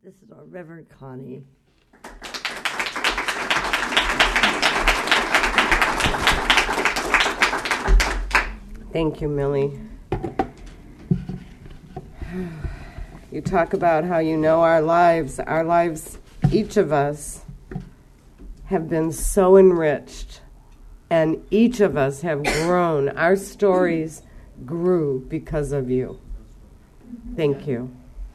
This is our Reverend Connie. Thank you, Millie. You talk about how you know our lives, each of us have been so enriched, and each of us have grown. Our stories grew because of you. Thank you.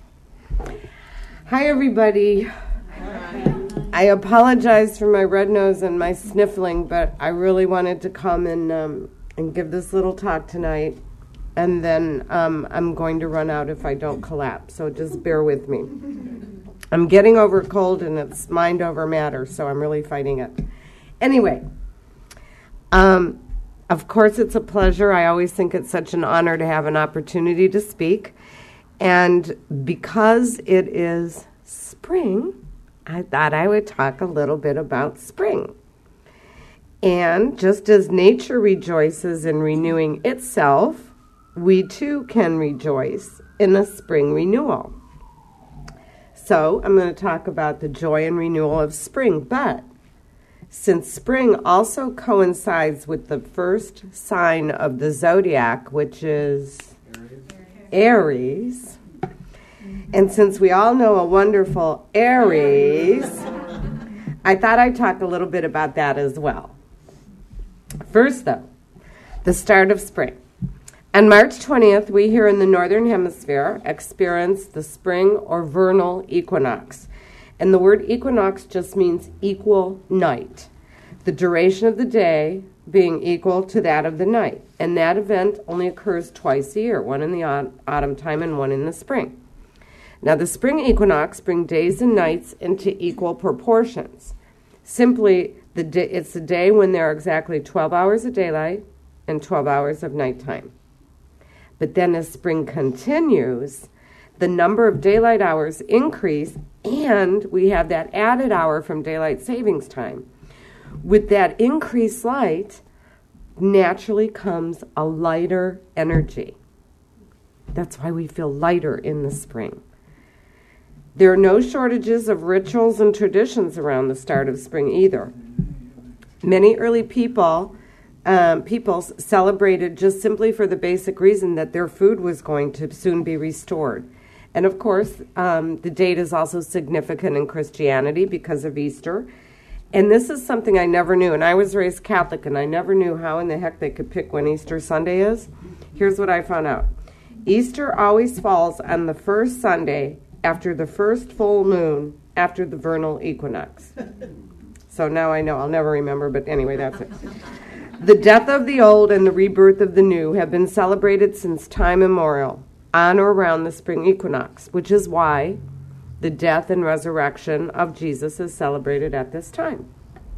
Hi, everybody. I apologize for my red nose and my sniffling, but I really wanted to come and give this little talk tonight, and then I'm going to run out if I don't collapse, so just bear with me. I'm getting over a cold, and it's mind over matter, so I'm really fighting it. Anyway, of course it's a pleasure. I always think it's such an honor to have an opportunity to speak, and because it is spring, I thought I would talk a little bit about spring. And just as nature rejoices in renewing itself, we too can rejoice in a spring renewal. So I'm going to talk about the joy and renewal of spring. But since spring also coincides with the first sign of the zodiac, which is Aries, and since we all know a wonderful Aries, I thought I'd talk a little bit about that as well. First, though, the start of spring. On March 20th, we here in the Northern Hemisphere experience the spring or vernal equinox. And the word equinox just means equal night. The duration of the day being equal to that of the night. And that event only occurs twice a year, one in the autumn time and one in the spring. Now, the spring equinox brings days and nights into equal proportions. Simply, it's the day when there are exactly 12 hours of daylight and 12 hours of nighttime. But then as spring continues, the number of daylight hours increase, and we have that added hour from daylight savings time. With that increased light, naturally comes a lighter energy. That's why we feel lighter in the spring. There are no shortages of rituals and traditions around the start of spring either. Many early peoples celebrated just simply for the basic reason that their food was going to soon be restored. And of course, the date is also significant in Christianity because of Easter. And this is something I never knew. And I was raised Catholic, and I never knew how in the heck they could pick when Easter Sunday is. Here's what I found out. Easter always falls on the first Sunday after the first full moon after the vernal equinox. So now I know. I'll never remember, but anyway, that's it. The death of the old and the rebirth of the new have been celebrated since time immemorial, on or around the spring equinox, which is why the death and resurrection of Jesus is celebrated at this time.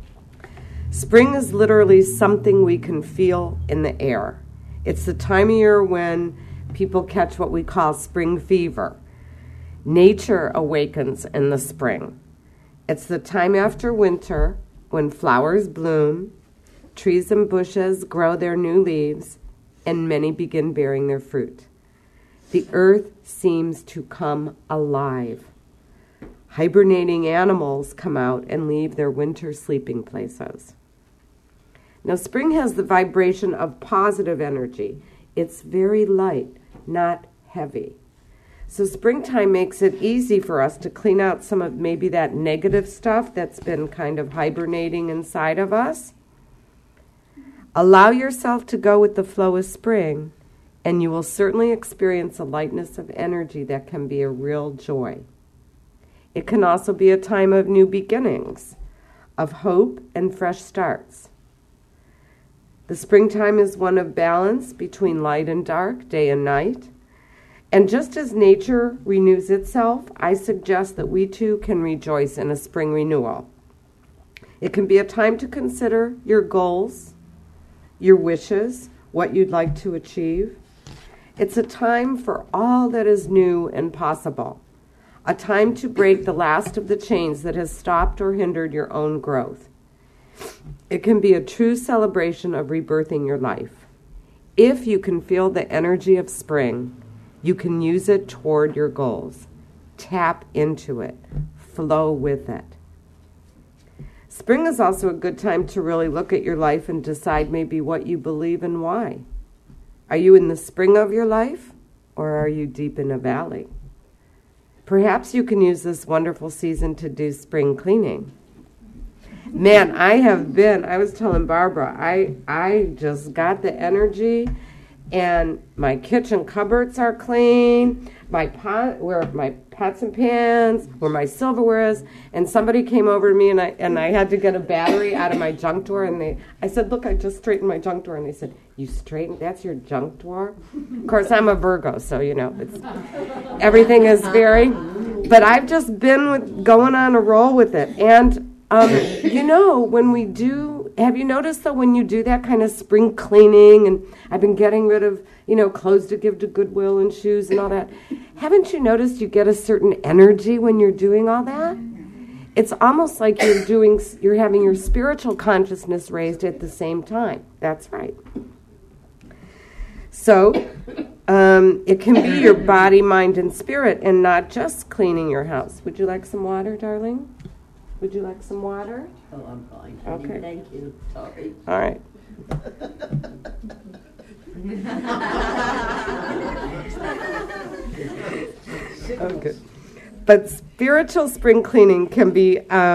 Spring is literally something we can feel in the air. It's the time of year when people catch what we call spring fever. Nature awakens in the spring. It's the time after winter when flowers bloom, trees and bushes grow their new leaves, and many begin bearing their fruit. The earth seems to come alive. Hibernating animals come out and leave their winter sleeping places. Now, spring has the vibration of positive energy. It's very light, not heavy. So springtime makes it easy for us to clean out some of maybe that negative stuff that's been kind of hibernating inside of us. Allow yourself to go with the flow of spring, and you will certainly experience a lightness of energy that can be a real joy. It can also be a time of new beginnings, of hope and fresh starts. The springtime is one of balance between light and dark, day and night. And just as nature renews itself, I suggest that we too can rejoice in a spring renewal. It can be a time to consider your goals, your wishes, what you'd like to achieve. It's a time for all that is new and possible. A time to break the last of the chains that has stopped or hindered your own growth. It can be a true celebration of rebirthing your life. If you can feel the energy of spring, you can use it toward your goals. Tap into it. Flow with it. Spring is also a good time to really look at your life and decide maybe what you believe and why. Are you in the spring of your life, or are you deep in a valley? Perhaps you can use this wonderful season to do spring cleaning. Man, I was telling Barbara, I just got the energy, and my kitchen cupboards are clean, where my pots and pans, where my silverware is, and somebody came over to me, and I had to get a battery out of my junk drawer, and I said, look, I just straightened my junk drawer, and they said, you straightened? That's your junk drawer? Of course, I'm a Virgo, so, everything is but I've just been going on a roll with it, and when we do, have you noticed that when you do that kind of spring cleaning, and I've been getting rid of, clothes to give to Goodwill and shoes and all that, haven't you noticed you get a certain energy when you're doing all that? It's almost like you're having your spiritual consciousness raised at the same time. That's right. So, it can be your body, mind, and spirit, and not just cleaning your house. Would you like some water, darling? Would you like some water? Oh, I'm fine. Okay. Thank you. Sorry. All right. Okay. But spiritual spring cleaning can be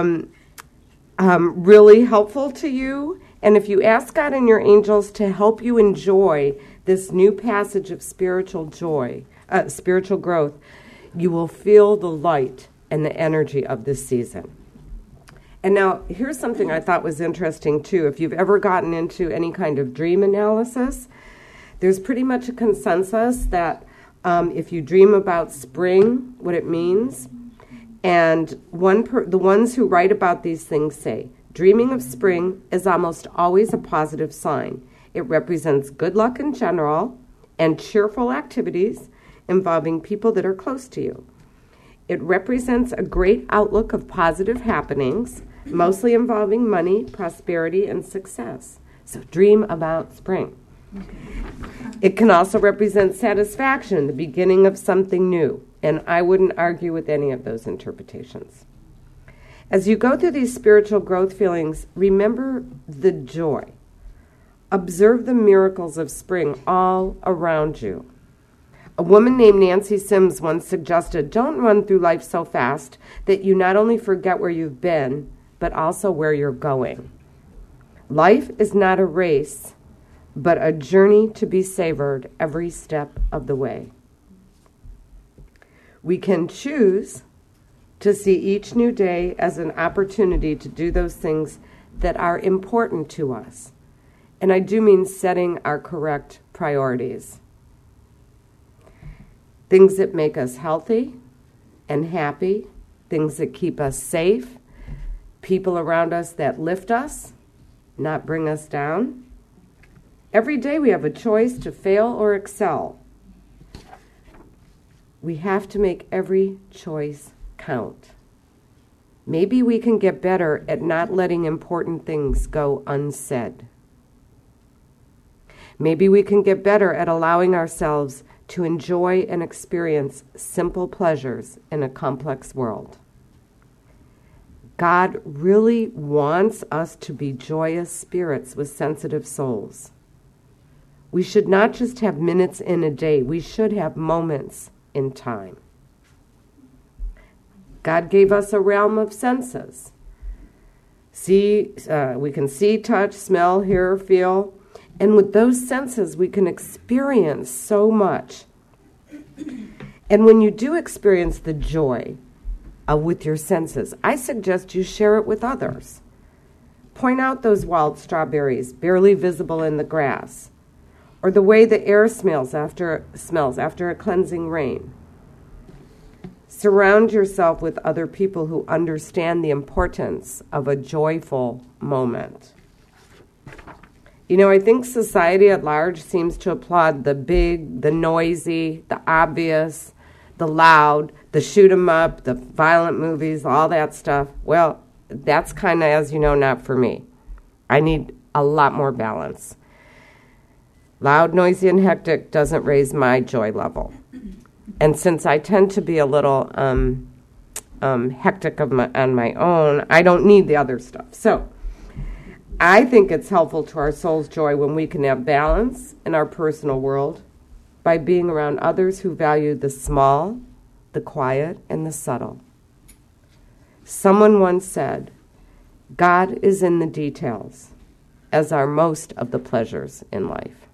really helpful to you. And if you ask God and your angels to help you enjoy this new passage of spiritual growth, you will feel the light and the energy of this season. And now, here's something I thought was interesting, too. If you've ever gotten into any kind of dream analysis, there's pretty much a consensus that if you dream about spring, what it means, and the ones who write about these things say, dreaming of spring is almost always a positive sign. It represents good luck in general and cheerful activities involving people that are close to you. It represents a great outlook of positive happenings, mostly involving money, prosperity, and success. So dream about spring. It can also represent satisfaction, the beginning of something new, and I wouldn't argue with any of those interpretations. As you go through these spiritual growth feelings, remember the joy. Observe the miracles of spring all around you. A woman named Nancy Sims once suggested, don't run through life so fast that you not only forget where you've been, but also where you're going. Life is not a race, but a journey to be savored every step of the way. We can choose to see each new day as an opportunity to do those things that are important to us. And I do mean setting our correct priorities. Things that make us healthy and happy, things that keep us safe, people around us that lift us, not bring us down. Every day we have a choice to fail or excel. We have to make every choice count. Maybe we can get better at not letting important things go unsaid. Maybe we can get better at allowing ourselves to enjoy and experience simple pleasures in a complex world. God really wants us to be joyous spirits with sensitive souls. We should not just have minutes in a day. We should have moments in time. God gave us a realm of senses. We can see, touch, smell, hear, feel. And with those senses, we can experience so much. And when you do experience the joy with your senses, I suggest you share it with others. Point out those wild strawberries barely visible in the grass, or the way the air smells after a cleansing rain. Surround yourself with other people who understand the importance of a joyful moment. I think society at large seems to applaud the big, the noisy, the obvious, the loud, the shoot 'em up, the violent movies, all that stuff. Well, that's kind of, as you know, not for me. I need a lot more balance. Loud, noisy, and hectic doesn't raise my joy level. And since I tend to be a little hectic on my own, I don't need the other stuff. So I think it's helpful to our soul's joy when we can have balance in our personal world by being around others who value the small, the quiet, and the subtle. Someone once said, God is in the details, as are most of the pleasures in life.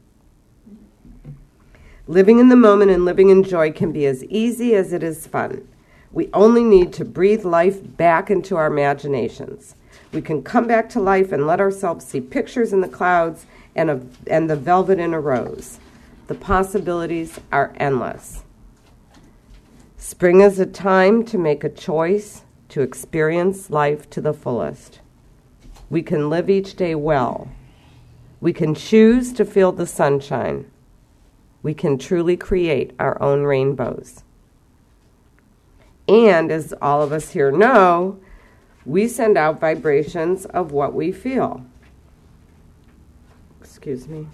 Living in the moment and living in joy can be as easy as it is fun. We only need to breathe life back into our imaginations. We can come back to life and let ourselves see pictures in the clouds and the velvet in a rose. The possibilities are endless. Spring is a time to make a choice to experience life to the fullest. We can live each day well. We can choose to feel the sunshine. We can truly create our own rainbows. And as all of us here know, we send out vibrations of what we feel. Excuse me.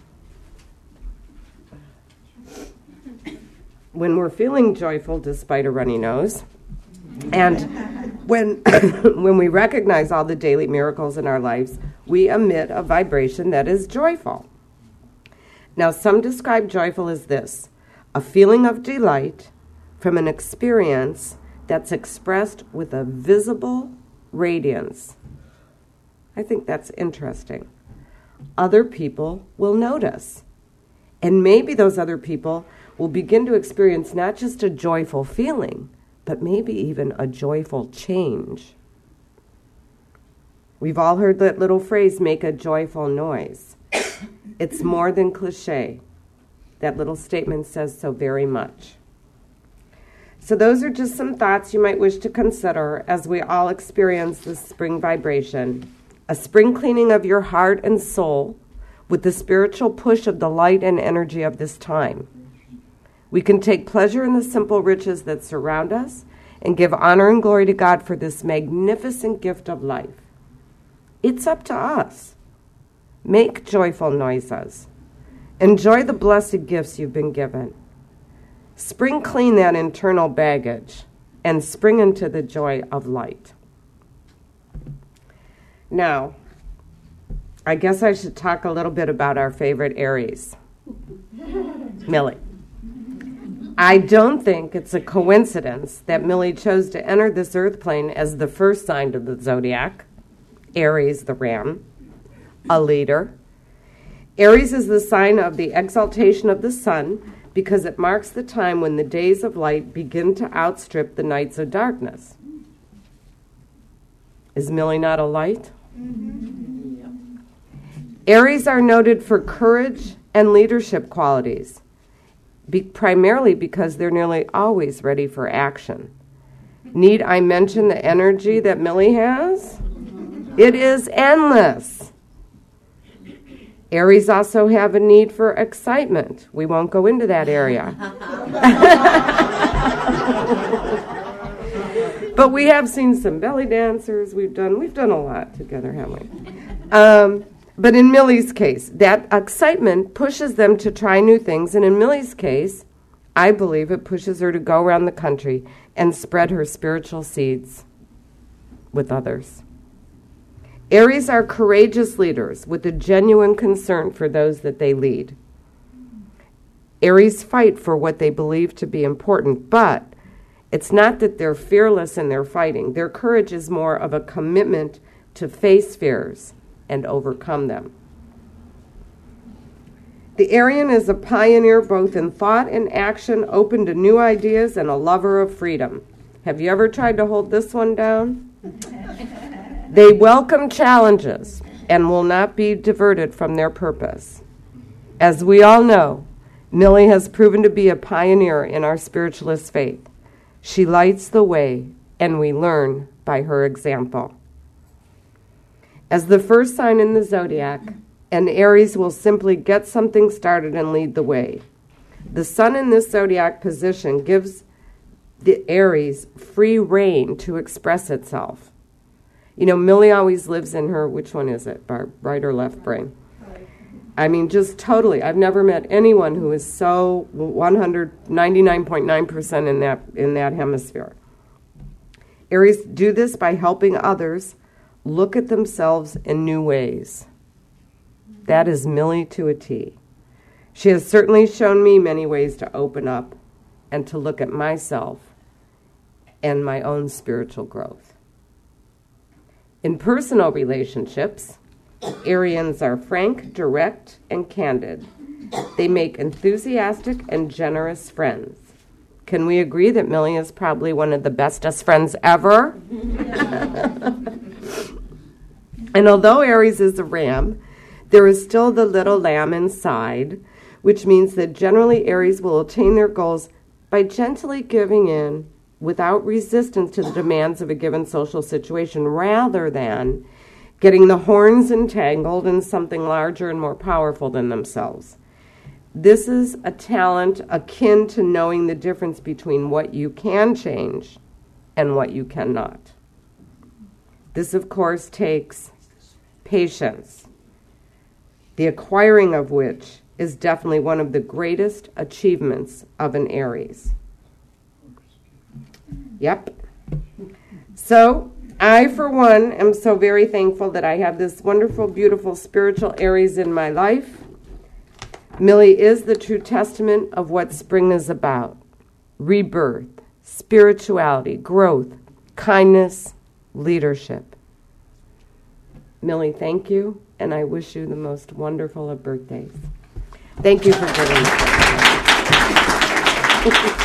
When we're feeling joyful despite a runny nose, and when we recognize all the daily miracles in our lives, we emit a vibration that is joyful. Now, some describe joyful as this: a feeling of delight from an experience that's expressed with a visible radiance. I think that's interesting. Other people will notice. And maybe those other people will begin to experience not just a joyful feeling, but maybe even a joyful change. We've all heard that little phrase, make a joyful noise. It's more than cliche. That little statement says so very much. So those are just some thoughts you might wish to consider as we all experience this spring vibration. A spring cleaning of your heart and soul with the spiritual push of the light and energy of this time. We can take pleasure in the simple riches that surround us and give honor and glory to God for this magnificent gift of life. It's up to us. Make joyful noises. Enjoy the blessed gifts you've been given. Spring clean that internal baggage and spring into the joy of light. Now, I guess I should talk a little bit about our favorite Aries, Millie. I don't think it's a coincidence that Millie chose to enter this earth plane as the first sign of the zodiac, Aries the ram, a leader. Aries is the sign of the exaltation of the sun because it marks the time when the days of light begin to outstrip the nights of darkness. Is Millie not a light? Mm-hmm. Yep. Aries are noted for courage and leadership qualities, primarily because they're nearly always ready for action. Need I mention the energy that Millie has? It is endless. Aries also have a need for excitement. We won't go into that area. But we have seen some belly dancers. We've done a lot together, haven't we? But in Millie's case, that excitement pushes them to try new things. And in Millie's case, I believe it pushes her to go around the country and spread her spiritual seeds with others. Aries are courageous leaders with a genuine concern for those that they lead. Aries fight for what they believe to be important, but it's not that they're fearless in their fighting. Their courage is more of a commitment to face fears and overcome them. The Arian is a pioneer both in thought and action, open to new ideas, and a lover of freedom. Have you ever tried to hold this one down? They welcome challenges and will not be diverted from their purpose. As we all know, Millie has proven to be a pioneer in our spiritualist faith. She lights the way, and we learn by her example. As the first sign in the zodiac, an Aries will simply get something started and lead the way. The sun in this zodiac position gives the Aries free rein to express itself. You know, Millie always lives in her, which one is it, Barb? Right or left brain? I mean, just totally. I've never met anyone who is so 99.9% in that hemisphere. Aries do this by helping others look at themselves in new ways. That is Millie to a T. She has certainly shown me many ways to open up and to look at myself and my own spiritual growth. In personal relationships, Arians are frank, direct, and candid. They make enthusiastic and generous friends. Can we agree that Millie is probably one of the bestest friends ever? And although Aries is a ram, there is still the little lamb inside, which means that generally Aries will attain their goals by gently giving in without resistance to the demands of a given social situation, rather than getting the horns entangled in something larger and more powerful than themselves. This is a talent akin to knowing the difference between what you can change and what you cannot. This, of course, takes patience, the acquiring of which is definitely one of the greatest achievements of an Aries. Yep. So, I, for one, am so very thankful that I have this wonderful, beautiful, spiritual Aries in my life. Millie is the true testament of what spring is about. Rebirth, spirituality, growth, kindness, leadership. Millie, thank you, and I wish you the most wonderful of birthdays. Thank you for giving me.